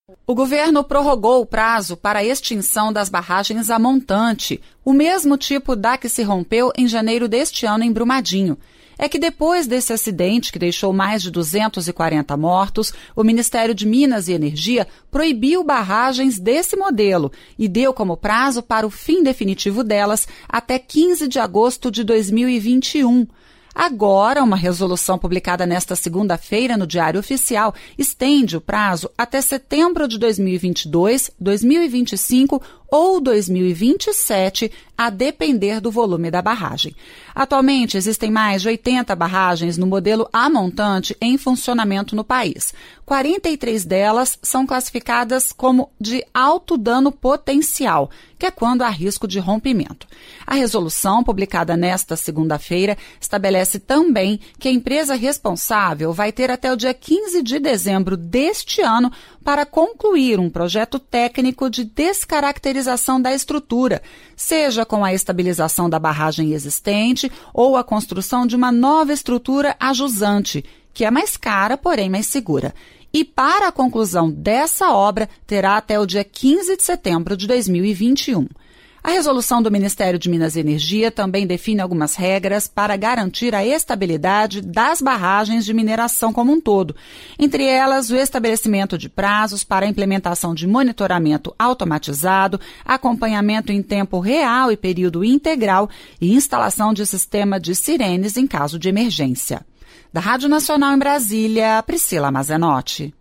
O governo prorrogou o prazo para a extinção das barragens a montante, o mesmo tipo da que se rompeu em janeiro deste ano em Brumadinho. É que depois desse acidente, que deixou mais de 240 mortos, o Ministério de Minas e Energia proibiu barragens desse modelo e deu como prazo para o fim definitivo delas até 15 de agosto de 2021. Agora, uma resolução publicada nesta segunda-feira no Diário Oficial estende o prazo até setembro de 2022, 2025 ou 2027, a depender do volume da barragem. Atualmente, existem mais de 80 barragens no modelo a montante em funcionamento no país. 43 delas são classificadas como de alto dano potencial, que é quando há risco de rompimento. A resolução, publicada nesta segunda-feira, estabelece também que a empresa responsável vai ter até o dia 15 de dezembro deste ano para concluir um projeto técnico de descaracterização da estrutura, seja com a estabilização da barragem existente ou a construção de uma nova estrutura ajusante, que é mais cara, porém mais segura. E para a conclusão dessa obra, terá até o dia 15 de setembro de 2021. A resolução do Ministério de Minas e Energia também define algumas regras para garantir a estabilidade das barragens de mineração como um todo. Entre elas, o estabelecimento de prazos para a implementação de monitoramento automatizado, acompanhamento em tempo real e período integral e instalação de sistema de sirenes em caso de emergência. Da Rádio Nacional em Brasília, Priscila Mazenotti.